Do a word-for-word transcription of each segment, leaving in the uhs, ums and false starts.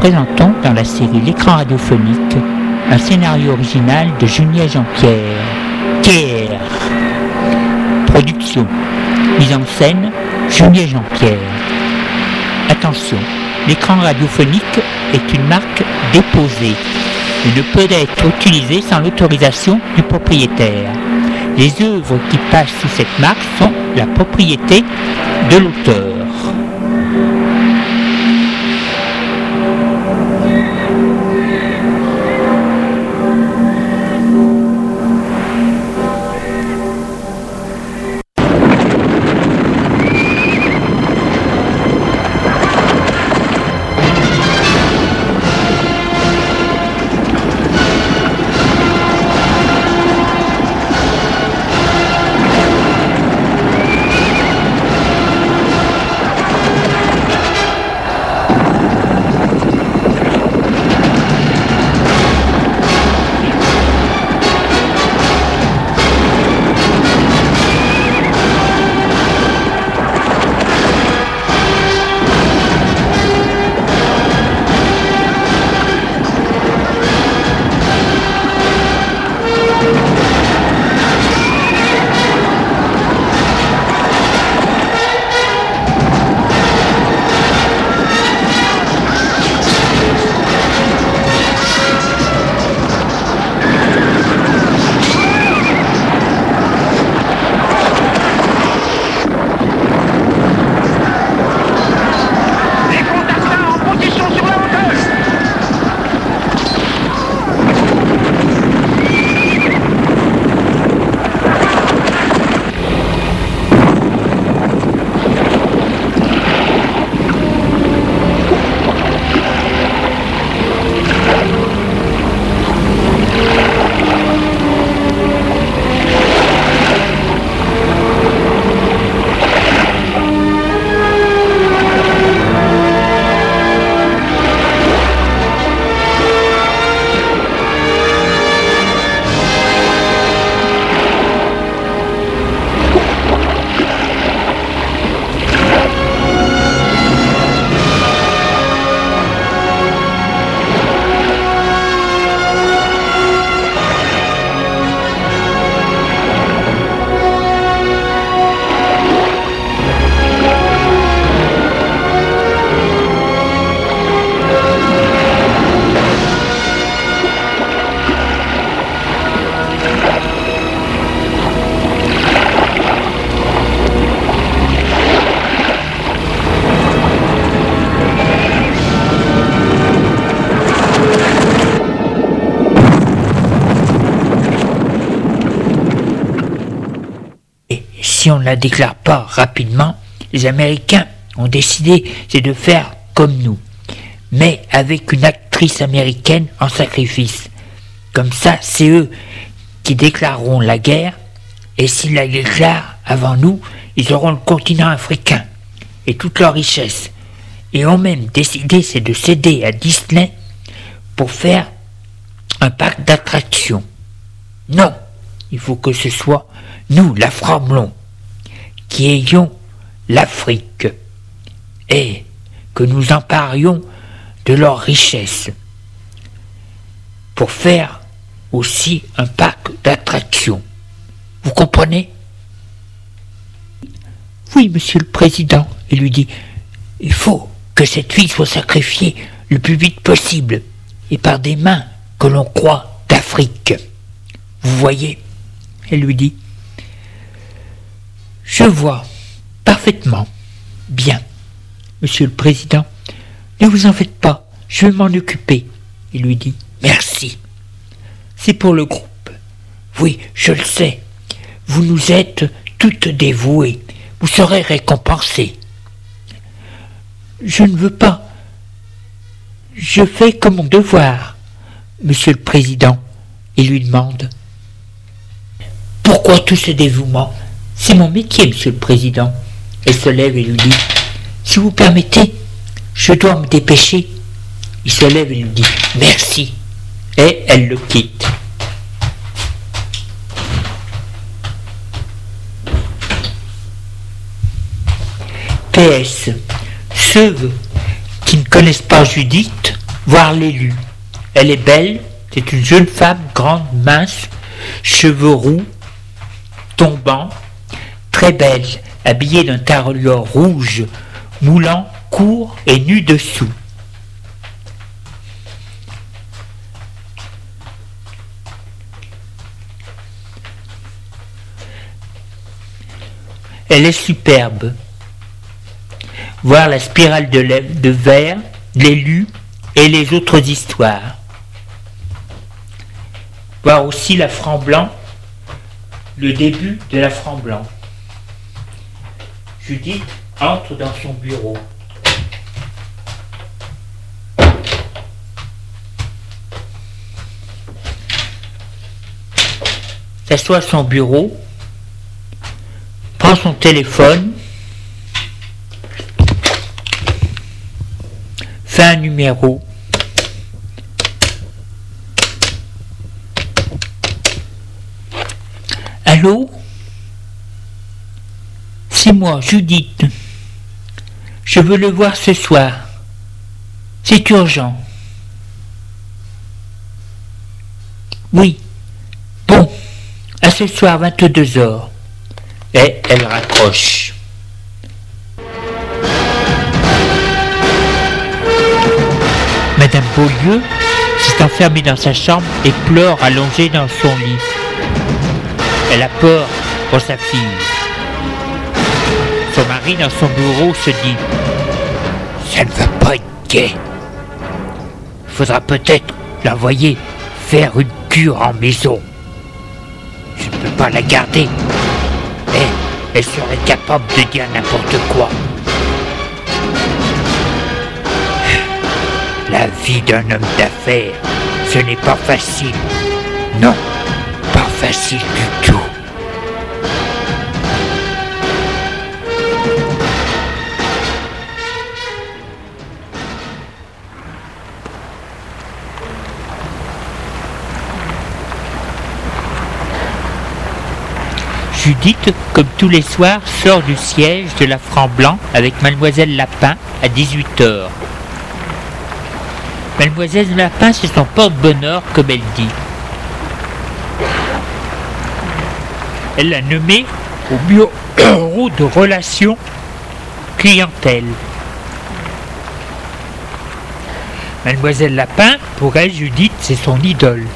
présentons dans la série L'écran radiophonique un scénario original de Junier Jean-Pierre. Pierre. Production. Mise en scène, Junier Jean-Pierre. Attention, l'écran radiophonique est une marque déposée et ne peut être utilisé sans l'autorisation du propriétaire. Les œuvres qui passent sous cette marque sont la propriété de l'auteur. Si on ne la déclare pas rapidement, les Américains ont décidé c'est de faire comme nous, mais avec une actrice américaine en sacrifice. Comme ça, c'est eux qui déclareront la guerre, et s'ils la déclarent avant nous, ils auront le continent africain et toute leur richesse, et ont même décidé c'est de céder à Disney pour faire un parc d'attractions. Non, il faut que ce soit nous, la Framelon, qui ayons l'Afrique et que nous emparions de leurs richesses pour faire aussi un parc d'attractions. Vous comprenez? Oui, monsieur le président. Il lui dit, il faut que cette fille soit sacrifiée le plus vite possible et par des mains que l'on croit d'Afrique. Vous voyez? Elle lui dit, je vois parfaitement. Bien, monsieur le président, ne vous en faites pas, je vais m'en occuper. Il lui dit, merci. C'est pour le groupe. Oui, je le sais. Vous nous êtes toutes dévouées. Vous serez récompensées. Je ne veux pas. Je fais comme mon devoir, monsieur le président. Il lui demande, pourquoi tout ce dévouement? C'est mon métier, monsieur le président. Elle se lève et lui dit, si vous permettez, je dois me dépêcher. Il se lève et lui dit, merci. Et elle le quitte. P S. Ceux qui ne connaissent pas Judith voir l'élu. Elle est belle, c'est une jeune femme grande, mince, cheveux roux, tombants, très belle, habillée d'un tailleur rouge, moulant, court et nu dessous. Elle est superbe. Voir la spirale de, de verre, l'élu et les autres histoires. Voir aussi la franc blanc, le début de la franc blanc. Judith entre dans son bureau. S'assoit à son bureau, prend son téléphone, fait un numéro. Allô? C'est moi, Judith. Je veux le voir ce soir. C'est urgent. Oui. Bon. À ce soir, vingt-deux heures. Et elle raccroche. Madame Beaulieu s'est enfermée dans sa chambre et pleure allongée dans son lit. Elle a peur pour sa fille. Son mari dans son bureau se dit « Ça ne va pas être gai. Il faudra peut-être l'envoyer faire une cure en maison. Je ne peux pas la garder. Mais elle serait capable de dire n'importe quoi. La vie d'un homme d'affaires, ce n'est pas facile. Non, pas facile du tout. » Judith, comme tous les soirs, sort du siège de la Franc Blanc avec Mademoiselle Lapin à dix-huit heures. Mademoiselle Lapin, c'est son porte-bonheur, comme elle dit. Elle l'a nommée au bureau de relations clientèle. Mademoiselle Lapin, pour elle, Judith, c'est son idole.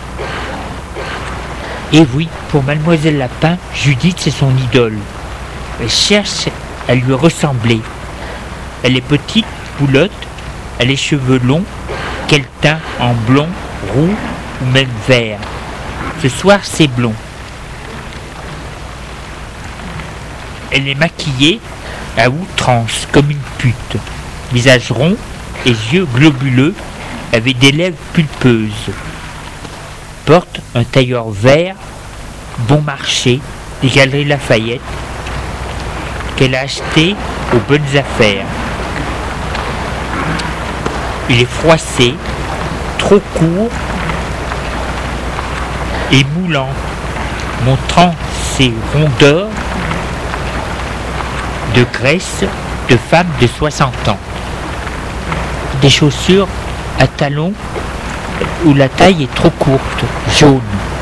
Et oui, pour Mademoiselle Lapin, Judith, c'est son idole. Elle cherche à lui ressembler. Elle est petite, boulotte, elle a les cheveux longs, qu'elle teint en blond, roux ou même vert. Ce soir, c'est blond. Elle est maquillée à outrance, comme une pute. Visage rond et yeux globuleux, avec des lèvres pulpeuses. Porte un tailleur vert, bon marché, des Galeries Lafayette, qu'elle a acheté aux bonnes affaires. Il est froissé, trop court et moulant, montrant ses rondeurs de graisse de femme de soixante ans. Des chaussures à talons où la taille est trop courte, jaune.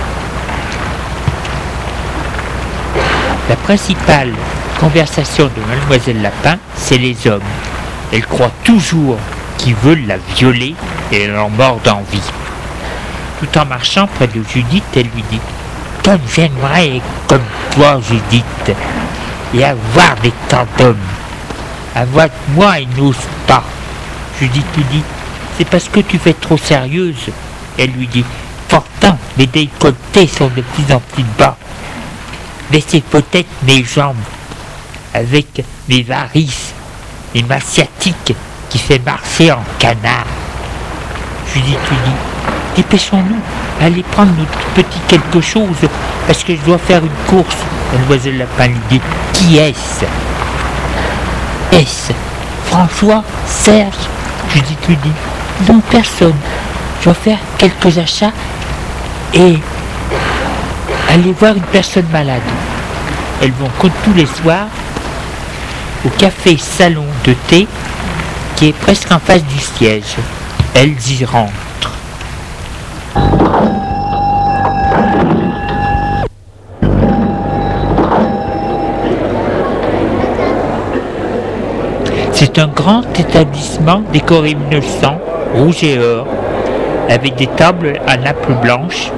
La principale conversation de Mademoiselle Lapin, c'est les hommes. Elle croit toujours qu'ils veulent la violer et elle en mord d'envie. Tout en marchant près de Judith, elle lui dit « Comme j'aimerais être comme toi, Judith, et avoir des tas d'hommes. Avec moi, ils n'osent pas. » Judith lui dit « C'est parce que tu fais trop sérieuse. » Elle lui dit « Pourtant, mes décolletés sont de plus en plus bas. Laissez peut-être mes jambes, avec mes varices et ma sciatique qui fait marcher en canard. » Judith lui dit « Dépêchons-nous, allez prendre notre petit quelque chose, parce que je dois faire une course. » Mademoiselle Lapin lui dit « Qui est-ce » ? « Est-ce François, Serge ?» Judith lui dit « Non, personne. Je dois faire quelques achats et aller voir une personne malade. » Elles vont comme tous les soirs au café salon de thé qui est presque en face du siège. elles y rentrent. C'est un grand établissement décoré mille neuf cents, rouge et or, avec des tables à nappe blanche,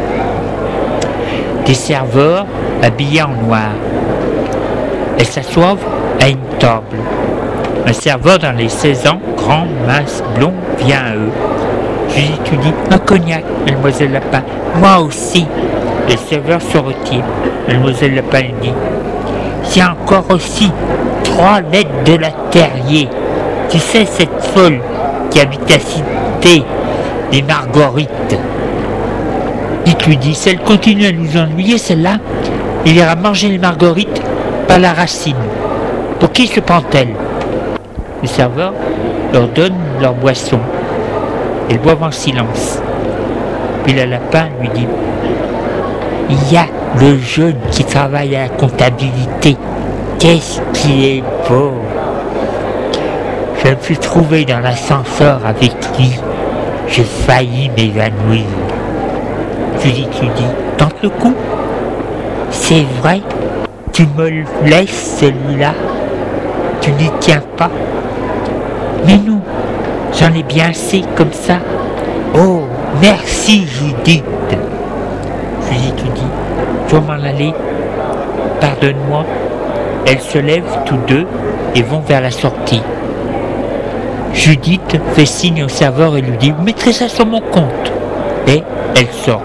des serveurs habillés en noir. Elles s'assoient à une table. Un serveur dans les seize ans, grand, mince, blond, vient à eux. Je lui étudie un cognac, mademoiselle Lapin. Moi aussi. Le serveur se retire. Mademoiselle Lapin lui dit, il y a encore aussi trois lettres de la Terrier. Tu sais, cette folle qui habite à Cité des Marguerites. Dites lui dit, si elle continue à nous ennuyer, celle-là, il ira manger les marguerites par la racine. Pour qui se prend-elle? Le serveur leur donne leur boisson. Elles boivent en silence. Puis le lapin lui dit, il y a le jeune qui travaille à la comptabilité. Qu'est-ce qu'il est beau! Je me suis trouvé dans l'ascenseur avec lui. J'ai failli m'évanouir. Je lui dis, tu dis, tente le coup. C'est vrai, tu me le laisses celui-là. Tu n'y tiens pas. Mais non, j'en ai bien assez comme ça. Oh, merci Judith. Je lui dis, tu dis, je vais m'en aller. Pardonne-moi. Elles se lèvent tous deux et vont vers la sortie. Judith fait signe au serveur et lui dit, vous mettrez ça sur mon compte. Et elles sortent.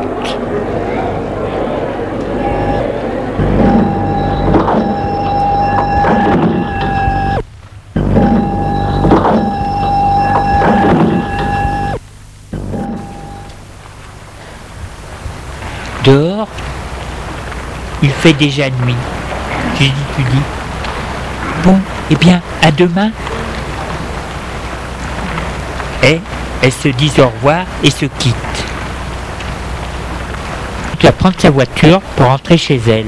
Dehors, il fait déjà nuit. Je dis, tu dis, bon, eh bien, à demain. Et elles se disent au revoir et se quittent. Elle doit prendre sa voiture pour rentrer chez elle.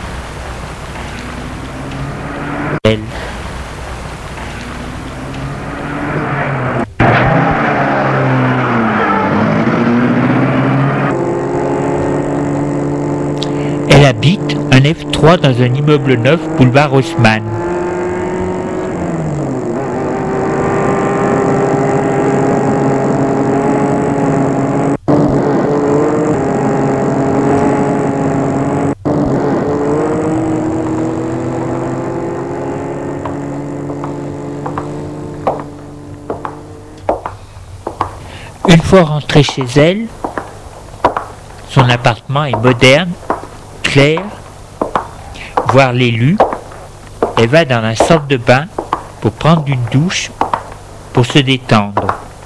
Elle. Elle habite un F trois dans un immeuble neuf, boulevard Haussmann. Une fois rentrée chez elle, son appartement est moderne, clair, voire l'élu. Elle va dans la salle de bain pour prendre une douche, pour se détendre.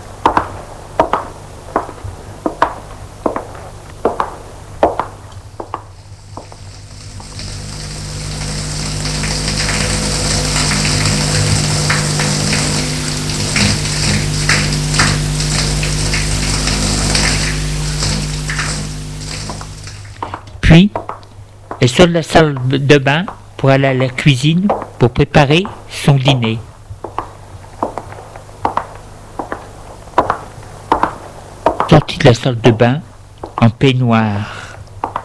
Puis, elle sort de la salle de bain pour aller à la cuisine pour préparer son dîner. Sortie de la salle de bain en peignoir.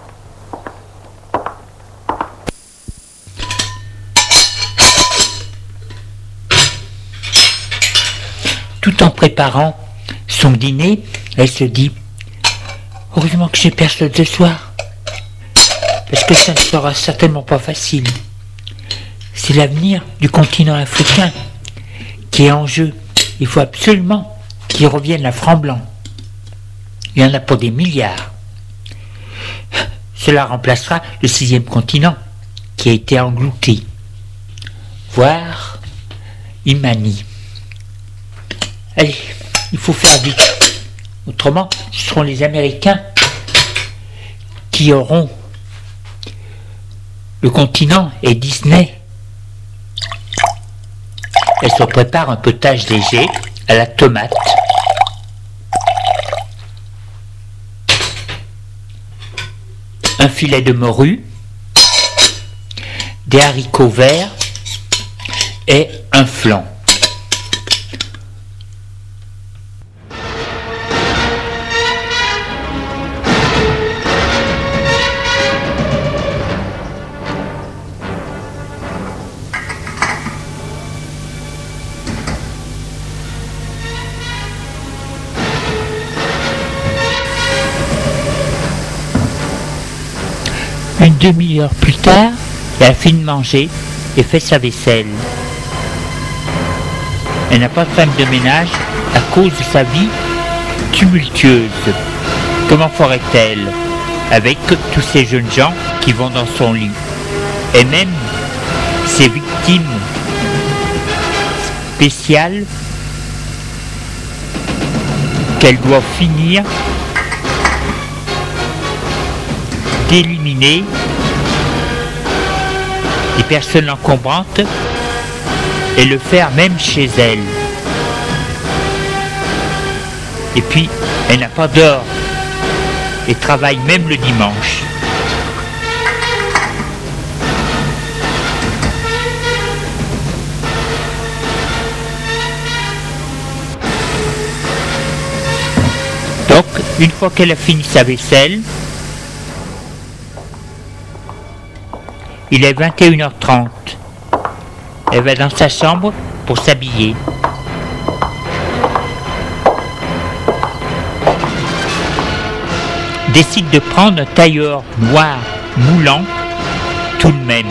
Tout en préparant son dîner, elle se dit « Heureusement que j'ai personne ce soir. Parce que ça ne sera certainement pas facile. C'est l'avenir du continent africain qui est en jeu. Il faut absolument qu'il revienne à franc blanc. Il y en a pour des milliards. Cela remplacera le sixième continent qui a été englouti. Voire Imani. Allez, il faut faire vite. Autrement, ce seront les Américains qui auront le continent et Disney. Elle se prépare un potage léger à la tomate. Un filet de morue, des haricots verts et un flan. Une demi-heure plus tard, elle a fini de manger et fait sa vaisselle. Elle n'a pas de femme de ménage à cause de sa vie tumultueuse. Comment ferait-elle avec tous ces jeunes gens qui vont dans son lit? Et même ces victimes spéciales qu'elle doit finir d'éliminer les personnes encombrantes et le faire même chez elle. Et puis, elle n'a pas d'heure et travaille même le dimanche. Donc, une fois qu'elle a fini sa vaisselle, il est vingt et une heures trente. Elle va dans sa chambre pour s'habiller. Décide de prendre un tailleur noir moulant tout de même.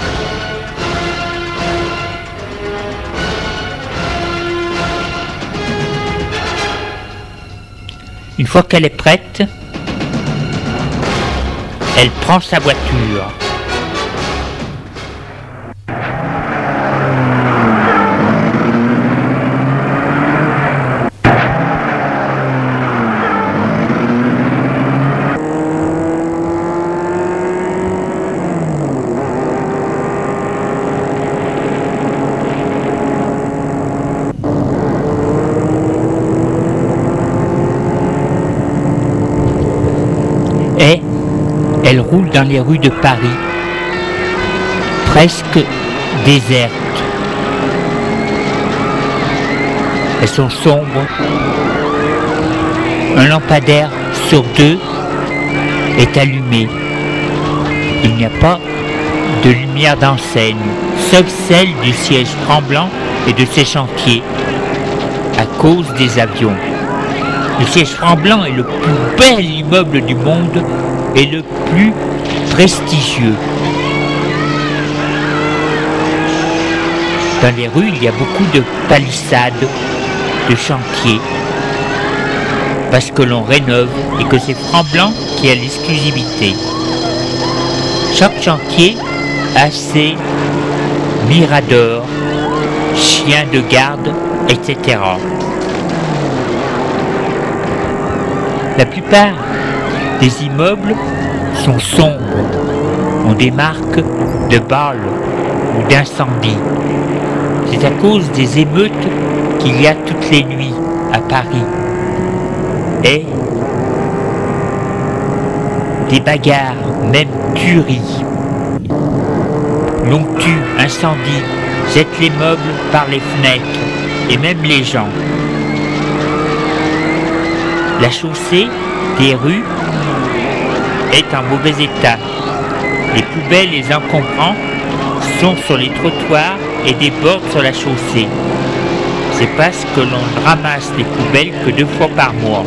Une fois qu'elle est prête, elle prend sa voiture. Et elle roule dans les rues de Paris, presque désertes. Elles sont sombres. Un lampadaire sur deux est allumé. Il n'y a pas de lumière d'enseigne, sauf celle du siège tremblant et de ses chantiers, à cause des avions. Le siège tremblant est le plus bel immeuble du monde et le plus prestigieux. Dans les rues, il y a beaucoup de palissades, de chantiers, parce que l'on rénove et que c'est Tremblant qui a l'exclusivité. Chaque chantier a ses miradors, chiens de garde, et cetera. La plupart des immeubles sont sombres, ont des marques de balles ou d'incendie. C'est à cause des émeutes qu'il y a toutes les nuits à Paris. Et des bagarres, même tueries. L'on tue, incendie, jette les meubles par les fenêtres et même les gens. La chaussée des rues est en mauvais état. Les poubelles et les encombrants sont sur les trottoirs et débordent sur la chaussée. C'est parce que l'on ne ramasse les poubelles que deux fois par mois.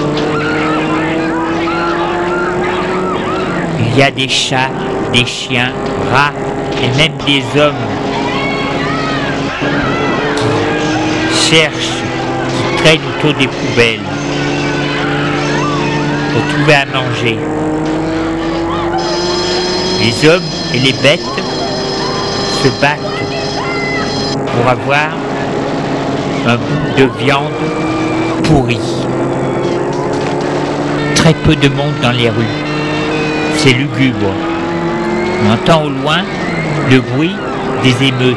Il y a des chats, des chiens, rats et même des hommes qui cherchent, qui traînent autour des poubelles pour trouver à manger. Les hommes et les bêtes se battent pour avoir un bout de viande pourrie. Très peu de monde dans les rues. C'est lugubre. On entend au loin le bruit des émeutes.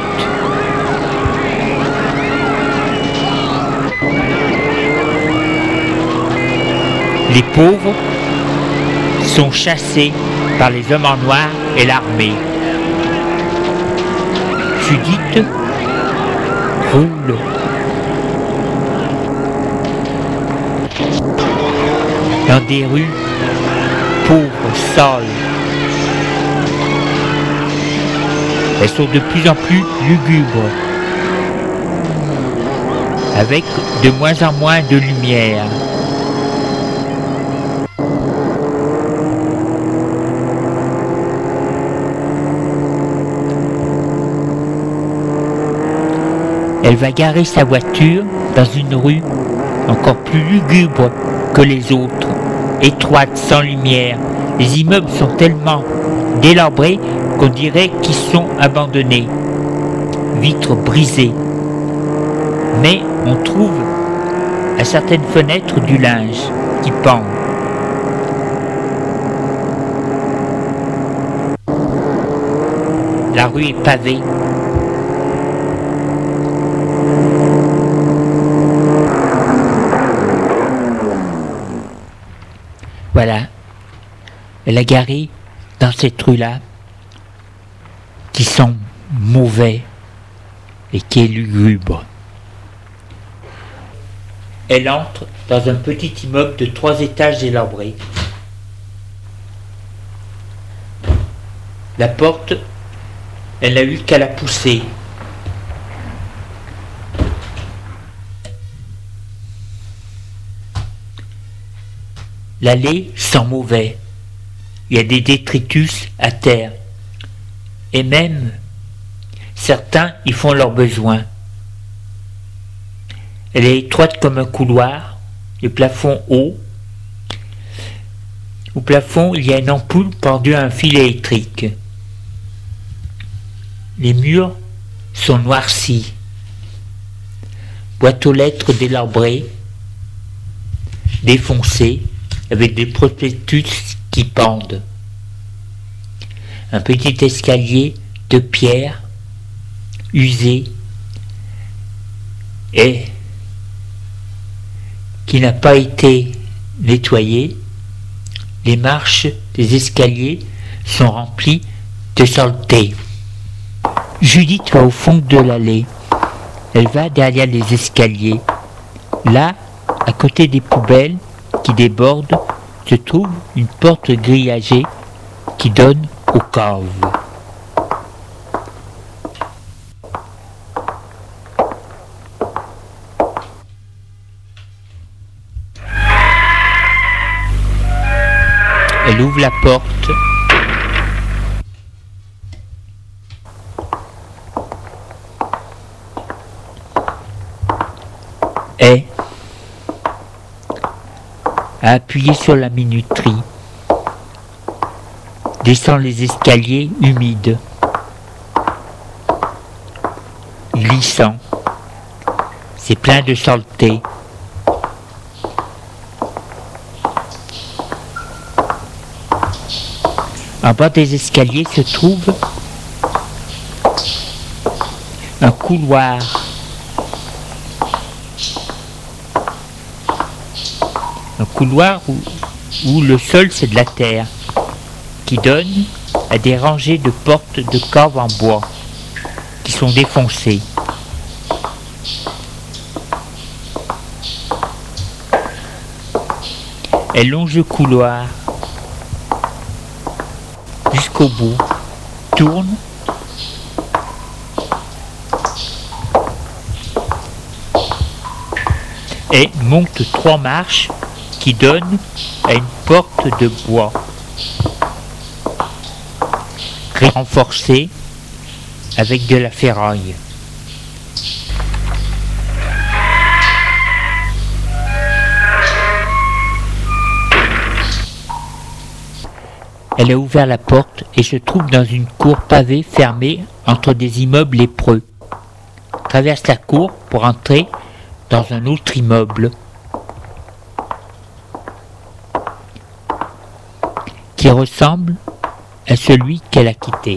Les pauvres sont chassés par les hommes en noir et l'armée. Judith roule. Dans des rues pauvres, sales. Elles sont de plus en plus lugubres, avec de moins en moins de lumière. Elle va garer sa voiture dans une rue encore plus lugubre que les autres, étroite, sans lumière. Les immeubles sont tellement délabrés qu'on dirait qu'ils sont abandonnés. Vitres brisées. Mais on trouve à certaines fenêtres du linge qui pend. La rue est pavée. Voilà. Elle a garé dans cette rue-là qui sent mauvais et qui est lugubre. Elle entre dans un petit immeuble de trois étages délabré. La porte, elle n'a eu qu'à la pousser. L'allée sent mauvais. Il y a des détritus à terre. Et même, certains y font leurs besoins. Elle est étroite comme un couloir, le plafond haut. Au plafond, il y a une ampoule pendue à un fil électrique. Les murs sont noircis. Boîte aux lettres délabrée, défoncée, avec des prospectus qui pendent. Un petit escalier de pierre, usé, et qui n'a pas été nettoyé. Les marches des escaliers sont remplies de saleté. Judith va au fond de l'allée. Elle va derrière les escaliers. Là, à côté des poubelles qui débordent, se trouve une porte grillagée qui donne aux caves. Elle ouvre la porte. Et a appuyé sur la minuterie. Descend les escaliers humides, glissants. C'est plein de saleté. En bas des escaliers se trouve un couloir. Un couloir où, où le sol c'est de la terre, qui donne à des rangées de portes de caves en bois, qui sont défoncées. Elle longe le couloir jusqu'au bout, tourne, et monte trois marches qui donnent à une porte de bois renforcée avec de la ferraille. Elle a ouvert la porte et se trouve dans une cour pavée fermée entre des immeubles lépreux. Traverse la cour pour entrer dans un autre immeuble qui ressemble à celui qu'elle a quitté.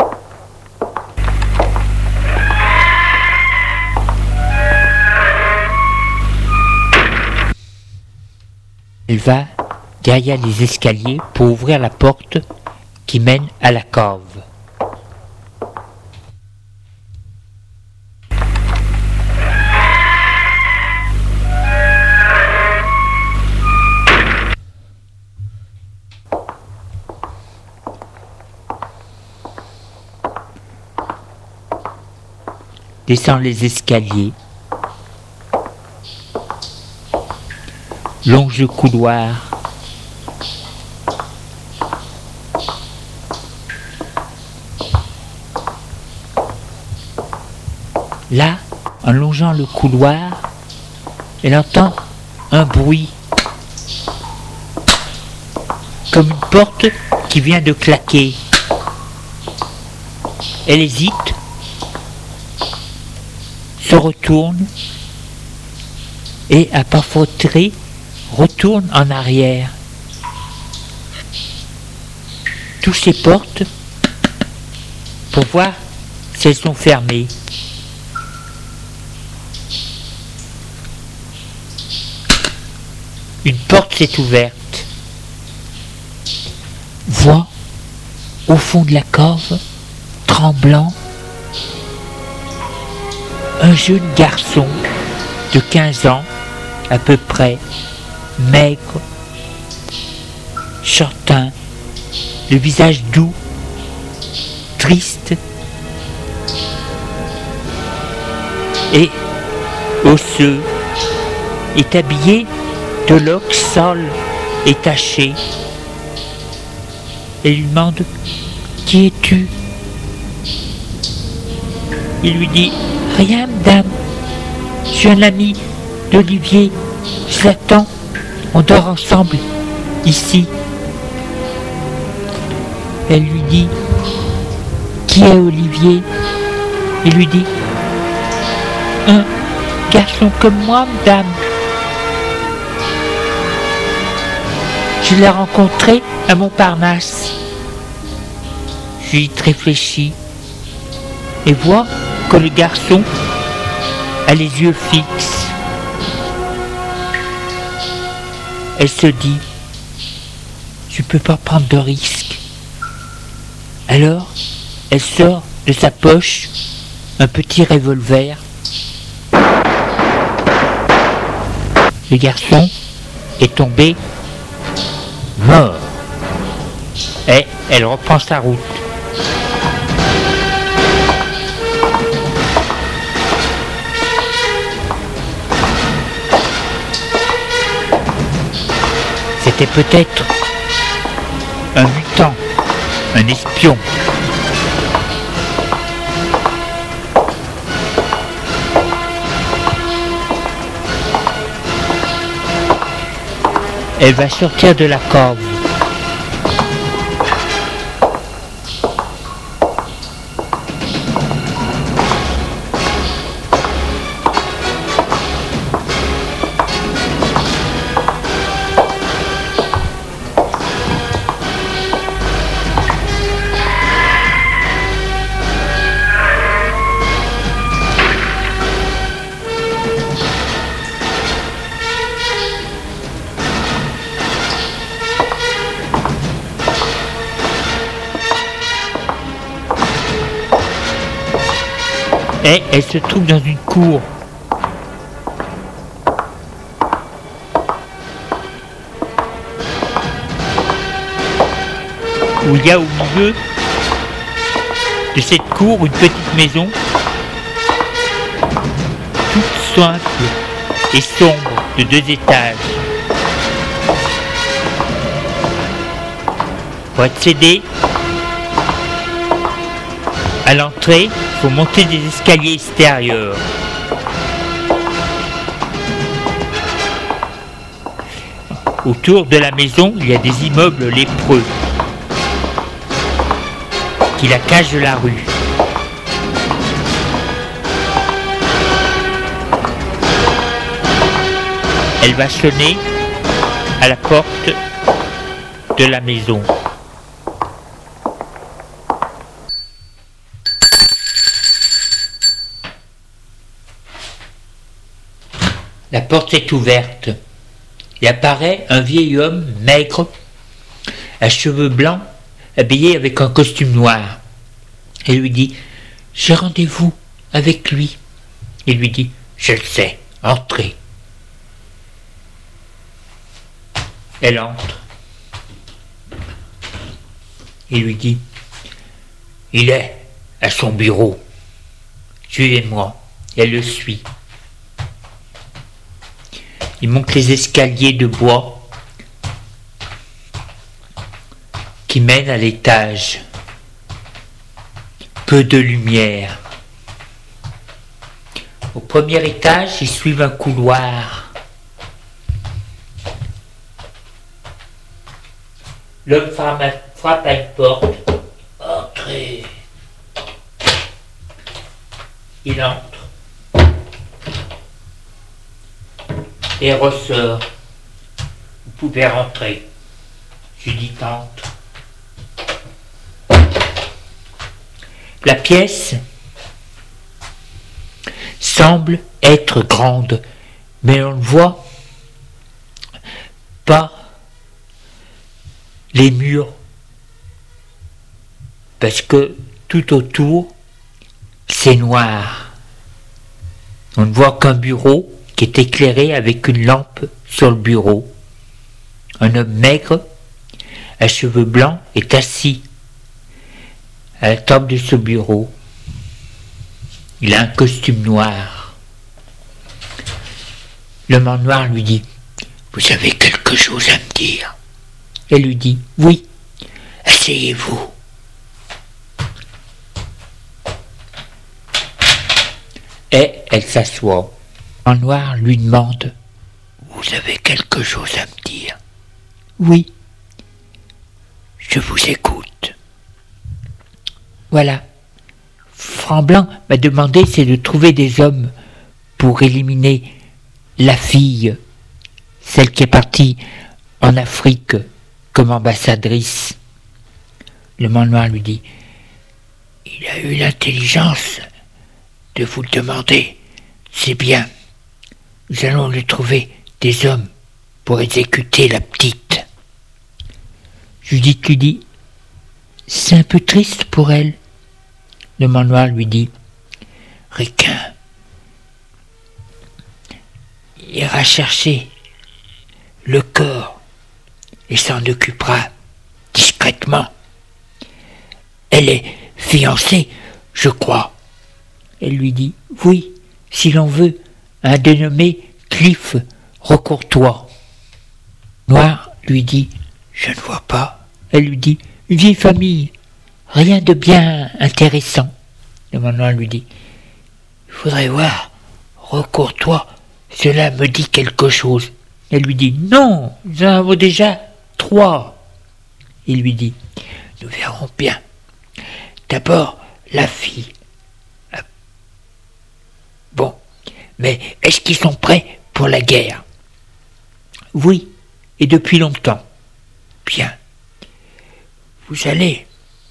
Elle va derrière les escaliers pour ouvrir la porte qui mène à la cave. Descend les escaliers, longe le couloir, là, en longeant le couloir, elle entend un bruit, comme une porte qui vient de claquer. Elle hésite, se retourne et, à pas fauter, retourne en arrière. Touche les portes pour voir si elles sont fermées. Une porte s'est ouverte. Voit au fond de la cave, tremblant, un jeune garçon de quinze ans à peu près, maigre, châtain, le visage doux, triste et osseux, est habillé de loques sales et tachées. Elle lui demande « Qui es-tu » Il lui dit « Rien, madame. Je suis un ami d'Olivier. Je l'attends. On dort ensemble, ici. » Elle lui dit « Qui est Olivier ?» Il lui dit « Un garçon comme moi, madame. Je l'ai rencontré à Montparnasse. » Juliette réfléchit et voit que le garçon a les yeux fixes. Elle se dit « Je ne peux pas prendre de risque. » Alors, elle sort de sa poche un petit revolver. Le garçon est tombé mort. Et elle reprend sa route. C'était peut-être un mutant, un espion. Elle va sortir de la cave. Et elle se trouve dans une cour. Où il y a au milieu de cette cour une petite maison, toute simple et sombre, de deux étages. Pour accéder à l'entrée, il faut monter des escaliers extérieurs. Autour de la maison, il y a des immeubles lépreux qui la cachent de la rue. Elle va sonner à la porte de la maison. La porte est ouverte et apparaît un vieil homme maigre, à cheveux blancs, habillé avec un costume noir. Elle lui dit « J'ai rendez-vous avec lui. » Il lui dit « Je le sais, entrez. » Elle entre. Il lui dit « Il est à son bureau. Suivez-moi. » Elle le suit. Il monte les escaliers de bois qui mènent à l'étage. Peu de lumière. Au premier étage, ils suivent un couloir. L'homme frappe à une porte. Entrez. Il entre. Et ressort. Vous pouvez rentrer. Judith entre. La pièce semble être grande, mais on ne voit pas les murs, parce que tout autour, c'est noir. On ne voit qu'un bureau qui est éclairé avec une lampe sur le bureau. Un homme maigre, à cheveux blancs, est assis à la table de ce bureau. Il a un costume noir. L'homme en noir lui dit « Vous avez quelque chose à me dire ?» Elle lui dit « Oui, asseyez-vous. » Et elle s'assoit. En noir lui demande « Vous avez quelque chose à me dire ?»« Oui, je vous écoute. » Voilà. Franc Blanc m'a demandé c'est de trouver des hommes pour éliminer la fille, celle qui est partie en Afrique comme ambassadrice. Le man noir lui dit « Il a eu l'intelligence de vous le demander. C'est bien. Nous allons lui trouver des hommes pour exécuter la petite. » Judith lui dit « C'est un peu triste pour elle. » Le man noir lui dit « Requin ira chercher le corps et s'en occupera discrètement. Elle est fiancée, je crois. » Elle lui dit « Oui, si l'on veut, un dénommé Cliff Recourtois. » Noir lui dit « Je ne vois pas. » Elle lui dit « Une vieille famille. Rien de bien intéressant. » Le man noir lui dit « Il faudrait voir, Recourtois, cela me dit quelque chose. » Elle lui dit « Non, nous en avons déjà trois. » Il lui dit « Nous verrons bien. D'abord, la fille. Bon, mais est-ce qu'ils sont prêts pour la guerre ? » Oui, et depuis longtemps. Bien. Vous allez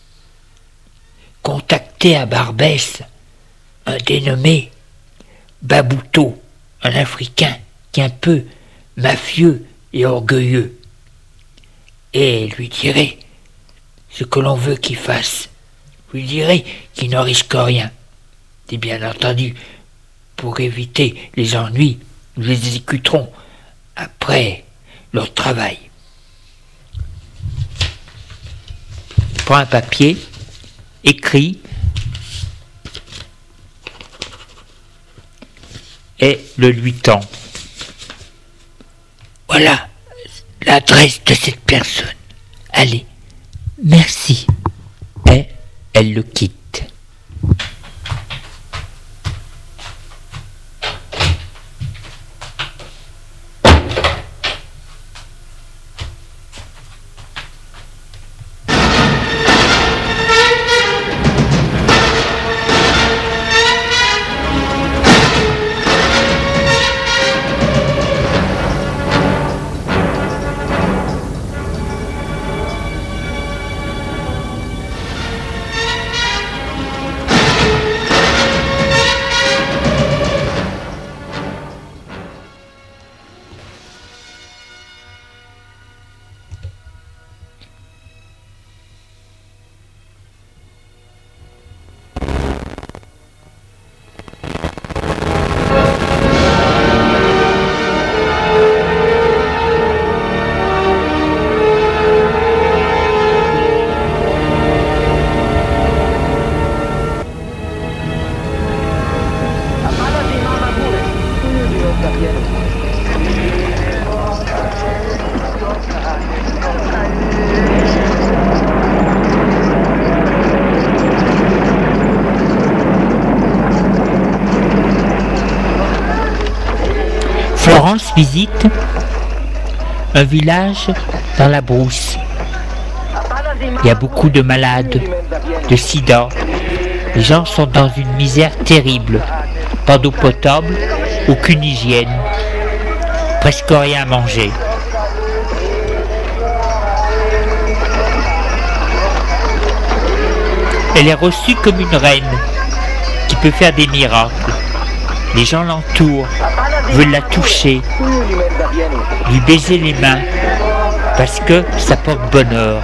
contacter à Barbès un dénommé Babouto, un Africain qui est un peu mafieux et orgueilleux, et lui direz ce que l'on veut qu'il fasse. Vous lui direz qu'il ne risque rien. Et bien entendu, pour éviter les ennuis, nous les exécuterons après leur travail. Il prend un papier, écrit et le lui tend. Voilà l'adresse de cette personne. Allez, merci. Et elle le quitte. France visite un village dans la brousse. Il y a beaucoup de malades, de sida. Les gens sont dans une misère terrible. Pas d'eau potable, aucune hygiène, presque rien à manger. Elle est reçue comme une reine qui peut faire des miracles. Les gens l'entourent, veulent la toucher, lui baiser les mains, parce que ça porte bonheur.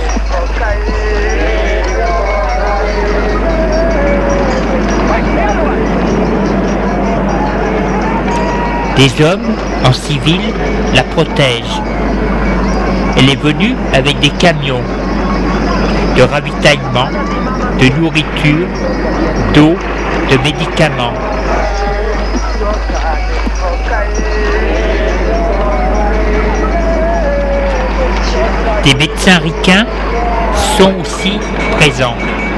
Des hommes en civil la protègent. Elle est venue avec des camions de ravitaillement, de nourriture, d'eau, de médicaments. Des médecins ricains sont aussi présents.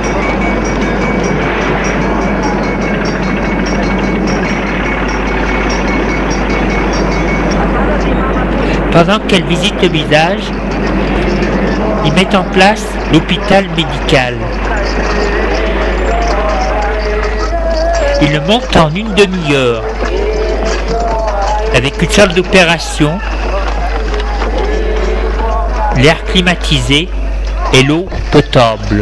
Pendant qu'elle visite le village, ils mettent en place l'hôpital médical. Ils le montent en une demi-heure, avec une salle d'opération, l'air climatisé et l'eau potable.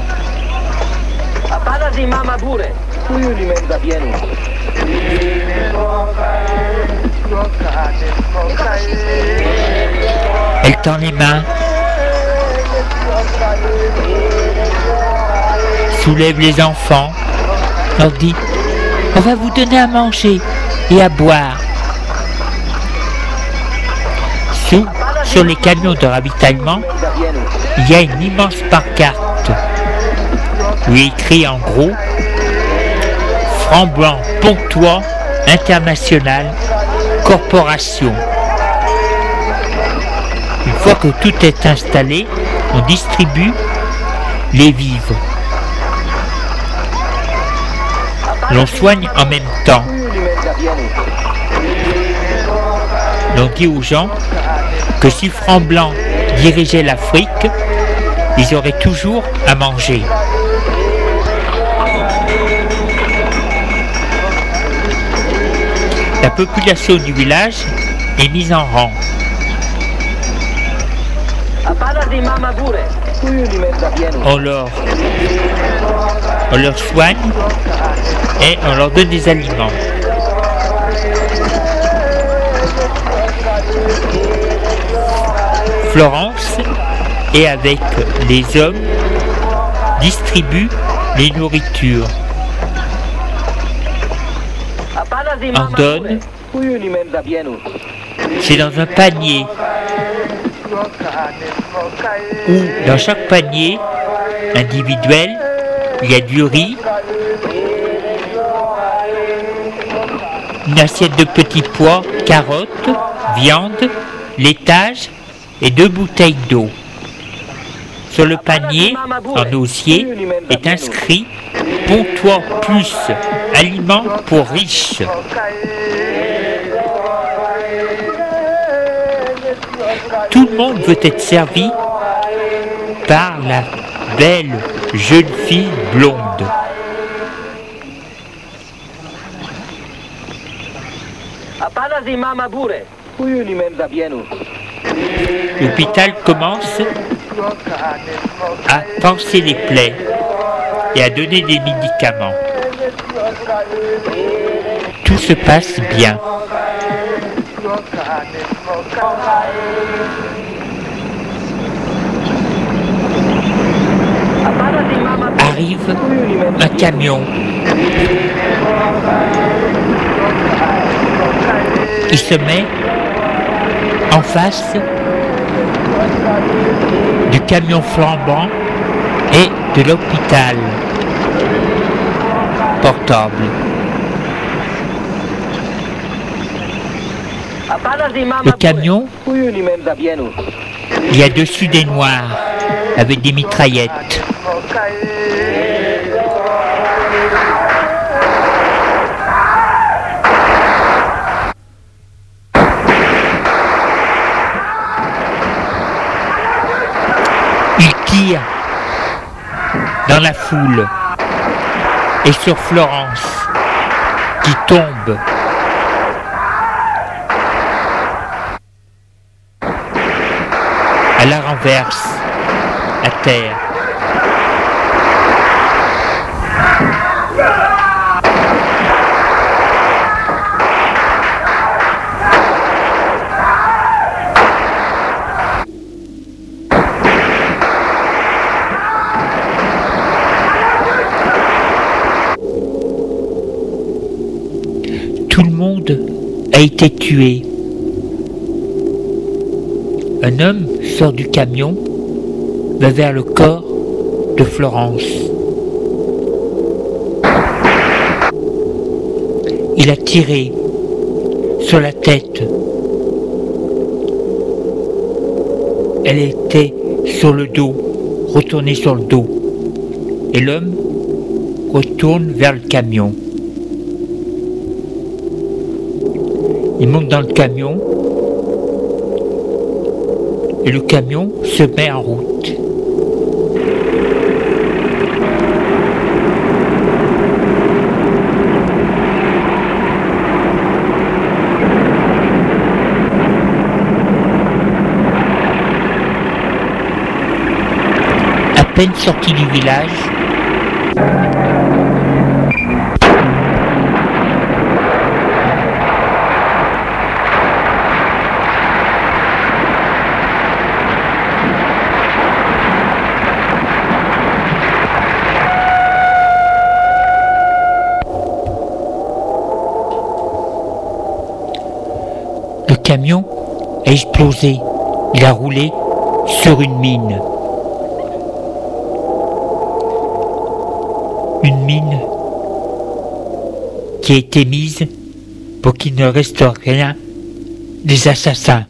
Elle tend les mains, soulève les enfants, leur dit « On va vous donner à manger et à boire ». Sous, sur les camions de ravitaillement, il y a une immense pancarte où il est écrit en gros « Franc Blanc Pontois International Corporation ». Une fois que tout est installé, on distribue les vivres. L'on soigne en même temps. L'on dit aux gens que si Franc Blanc dirigeait l'Afrique, ils auraient toujours à manger. La population du village est mise en rang. On leur, on leur soigne et on leur donne des aliments. Florence, et avec les hommes, distribue les nourritures. On donne, c'est dans un panier, où dans chaque panier individuel, il y a du riz, une assiette de petits pois, carottes, viande, laitage et deux bouteilles d'eau. Sur le panier, en osier, est inscrit « Pontois plus, aliments pour riches ». Tout le monde veut être servi par la belle jeune fille blonde. L'hôpital commence à panser les plaies et à donner des médicaments. Tout se passe bien. Arrive un camion. Il se met en face du camion flambant et de l'hôpital portable. Le camion, il y a dessus des noirs avec des mitraillettes. Il tire dans la foule et sur Florence qui tombe. Elle la renverse à terre. Tout le monde a été tué. Un homme sort du camion, va vers le corps de Florence. Il a tiré sur la tête. Elle était sur le dos, retournée sur le dos. Et l'homme retourne vers le camion. Il monte dans le camion et le camion se met en route. À peine sorti du village, le camion a explosé. Il a roulé sur une mine. Une mine qui a été mise pour qu'il ne reste rien des assassins.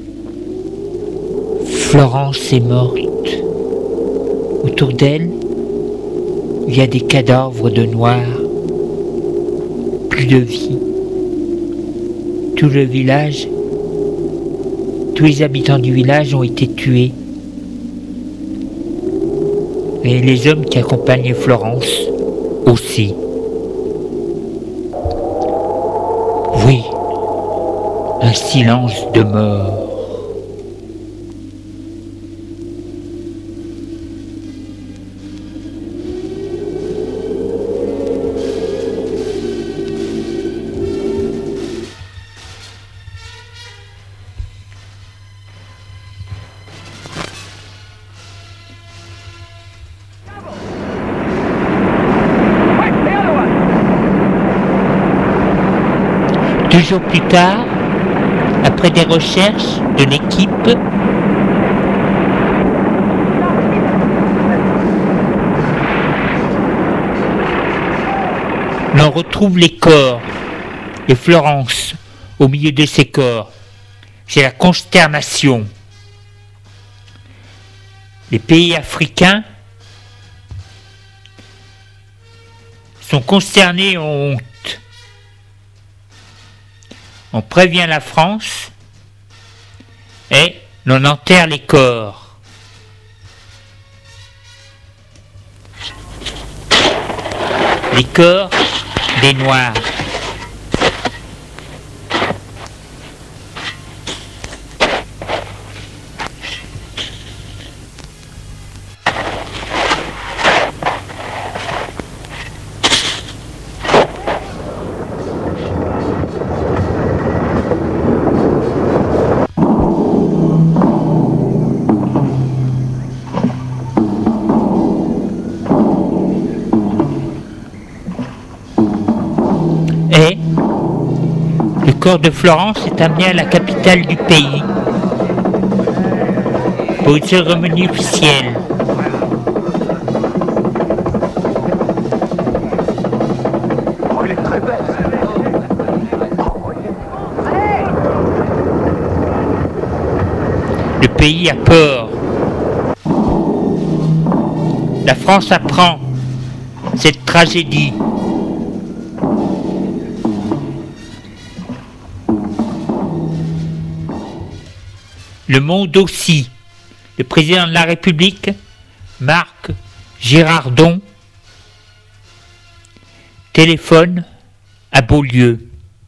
Florence est morte. Autour d'elle, il y a des cadavres de noirs. Plus de vie. Tout le village, tous les habitants du village ont été tués. Et les hommes qui accompagnaient Florence aussi. Oui, un silence de mort. Deux jours plus tard, après des recherches de l'équipe, l'on retrouve les corps et Florence au milieu de ces corps. C'est la consternation. Les pays africains sont consternés et ont honte. On prévient la France et l'on enterre les corps. Les corps des Noirs. Le corps de Florence est amené à la capitale du pays pour une cérémonie officielle. Le pays a peur. La France apprend cette tragédie. Le monde aussi. le président de la République, Marc Girardon, téléphone à Beaulieu.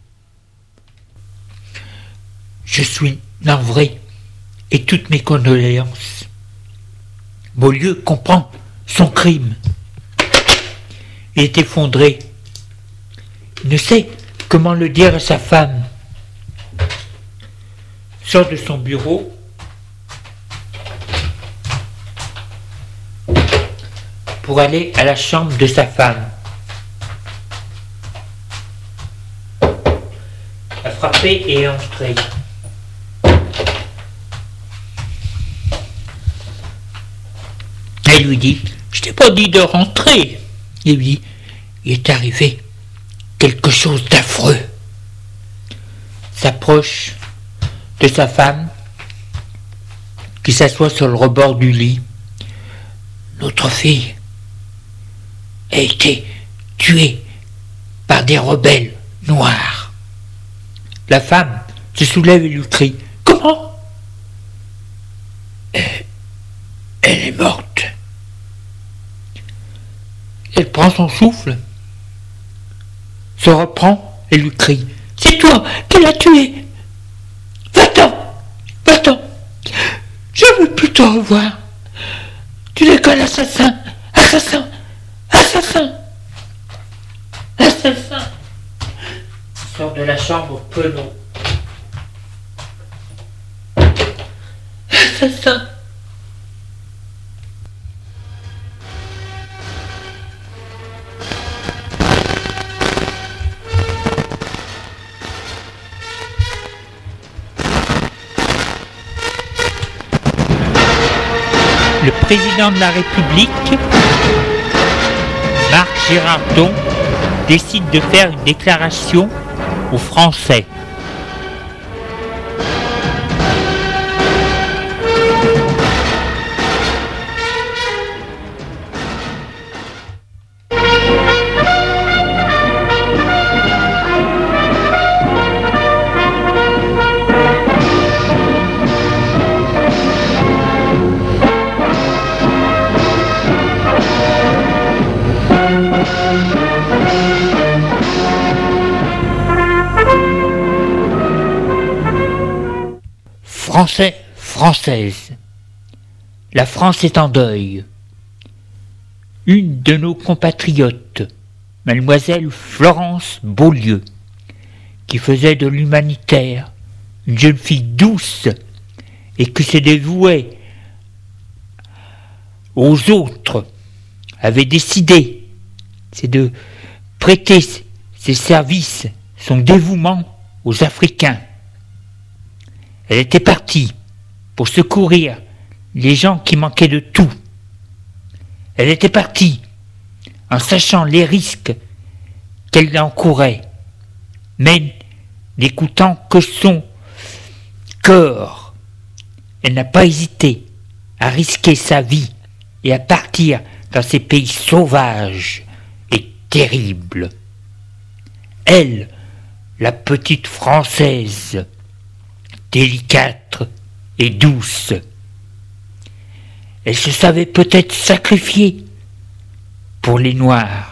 Je suis navré et toutes mes condoléances. Beaulieu comprend son crime. Il est effondré. Il ne sait comment le dire à sa femme. Sort de son bureau pour aller à la chambre de sa femme. A frappé et est entré. Elle lui dit, je t'ai pas dit de rentrer. Il lui dit, il est arrivé quelque chose d'affreux. S'approche de sa femme, qui s'assoit sur le rebord du lit. Notre fille a été tuée par des rebelles noirs. La femme se soulève et lui crie, comment ? Elle, elle est morte. Elle prend son souffle, se reprend et lui crie, c'est toi qui l'as tuée. Va-t'en, va-t'en. Je ne veux plus te revoir. Tu n'es qu'un assassin, assassin, assassin, assassin. Il sort de la chambre penaud. Assassin. Le président de la République, Marc Girardon, décide de faire une déclaration aux Français. Français, Françaises, la France est en deuil. Une de nos compatriotes, mademoiselle Florence Beaulieu, qui faisait de l'humanitaire une jeune fille douce et qui se dévouait aux autres, avait décidé, c'est de prêter ses services, son dévouement aux Africains. Elle était partie pour secourir les gens qui manquaient de tout. Elle était partie en sachant les risques qu'elle encourait, mais n'écoutant que son cœur. Elle n'a pas hésité à risquer sa vie et à partir dans ces pays sauvages et terribles. Elle, la petite Française, délicate et douce. Elle se savait peut-être sacrifiée pour les Noirs.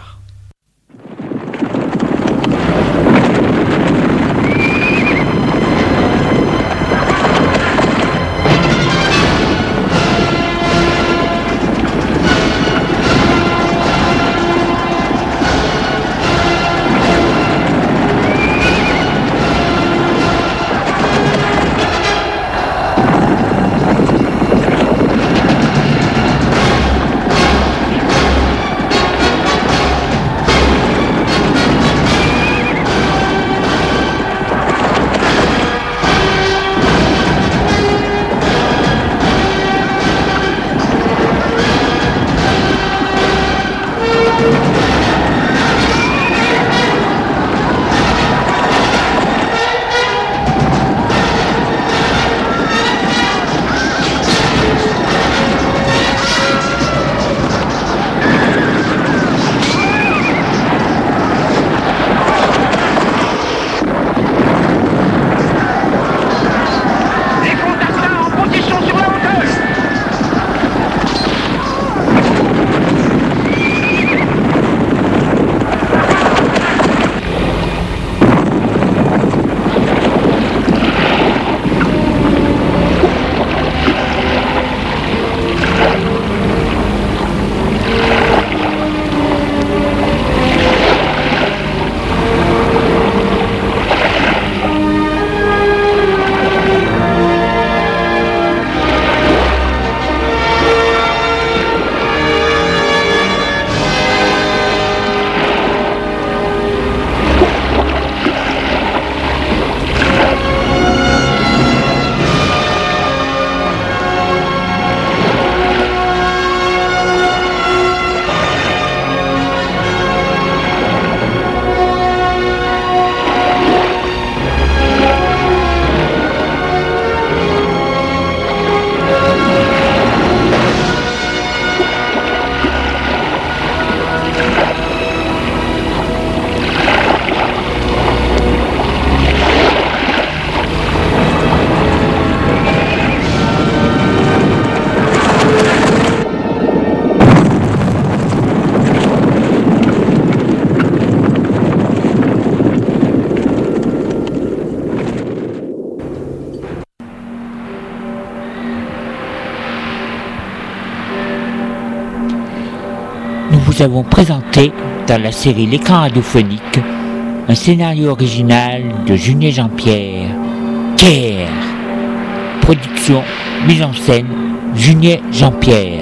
vous avons présenté dans la série L'écran radiophonique un scénario original de Junier Jean-Pierre. Care. Production, mise en scène, Junier Jean-Pierre.